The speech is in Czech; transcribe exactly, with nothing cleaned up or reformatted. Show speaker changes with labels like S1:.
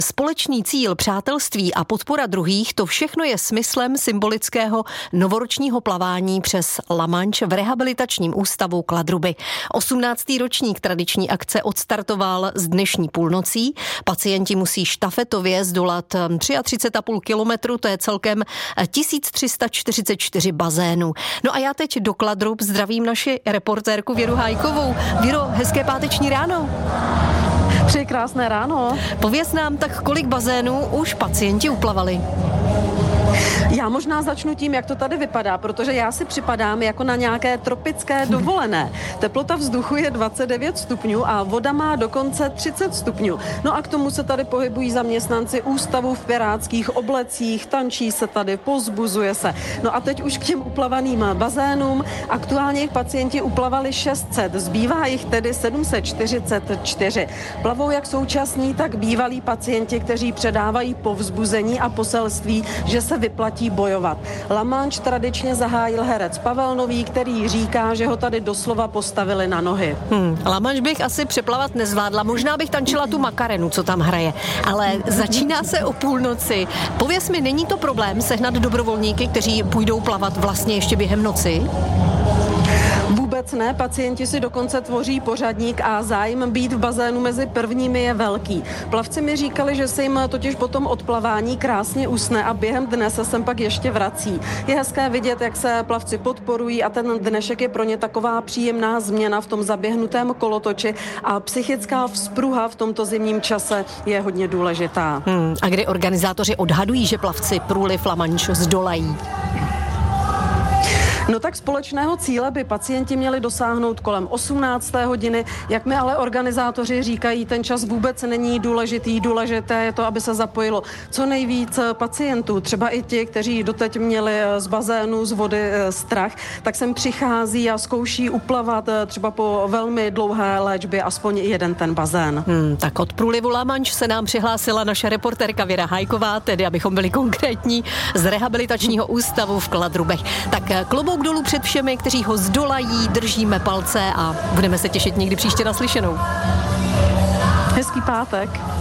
S1: Společný cíl, přátelství a podpora druhých, to všechno je smyslem symbolického novoročního plavání přes La Manche v rehabilitačním ústavu Kladruby. osmnáctý ročník tradiční akce odstartoval z dnešní půlnocí. Pacienti musí štafetově zdolat třicet tři a půl kilometru, to je celkem tisíc tři sta čtyřicet čtyři bazénů. No a já teď do Kladrub zdravím naši reportérku Věru Hájkovou. Věro, hezké páteční ráno.
S2: Přeji krásné ráno.
S1: Pověz nám, tak kolik bazénů už pacienti uplavali?
S2: Já možná začnu tím, jak to tady vypadá, protože já si připadám jako na nějaké tropické dovolené. Teplota vzduchu je dvacet devět stupňů a voda má dokonce třicet stupňů. No a k tomu se tady pohybují zaměstnanci ústavu v pirátských oblecích, tančí se tady, pozbuzuje se. No a teď už k těm uplavaným bazénům. Aktuálně jich pacienti uplavali šest set, zbývá jich tedy sedm set čtyřicet čtyři. Plavou jak současní, tak bývalí pacienti, kteří předávají povzbuzení a poselství, že se vyplatí bojovat. La Manche tradičně zahájil herec Pavel Nový, který říká, že ho tady doslova postavili na nohy.
S1: Hmm, La Manche bych asi přeplavat nezvládla, možná bych tančila tu Makarenu, co tam hraje, ale začíná se o půlnoci. Pověz mi, není to problém sehnat dobrovolníky, kteří půjdou plavat vlastně ještě během noci?
S2: Vůbec ne, pacienti si dokonce tvoří pořadník a zájem být v bazénu mezi prvními je velký. Plavci mi říkali, že se jim totiž potom odplavání krásně usne a během dne se sem pak ještě vrací. Je hezké vidět, jak se plavci podporují a ten dnešek je pro ně taková příjemná změna v tom zaběhnutém kolotoči a psychická vzpruha v tomto zimním čase je hodně důležitá.
S1: Hmm, a kdy organizátoři odhadují, že plavci průliv La Manche zdolají?
S2: No tak společného cíle by pacienti měli dosáhnout kolem osmnácté hodiny. Jak mi ale organizátoři říkají, ten čas vůbec není důležitý. Důležité je to, aby se zapojilo co nejvíc pacientů. Třeba i ti, kteří doteď měli z bazénu, z vody strach, tak sem přichází a zkouší uplavat třeba po velmi dlouhé léčbě aspoň jeden ten bazén.
S1: Hmm, tak od průlivu La Manche se nám přihlásila naše reportérka Věra Hájková, tedy abychom byli konkrétní, z rehabilitačního ústavu v Kladrubech. Tak klobouk dolů před všemi, kteří ho zdolají, držíme palce a budeme se těšit někdy příště naslyšenou.
S2: Hezký pátek.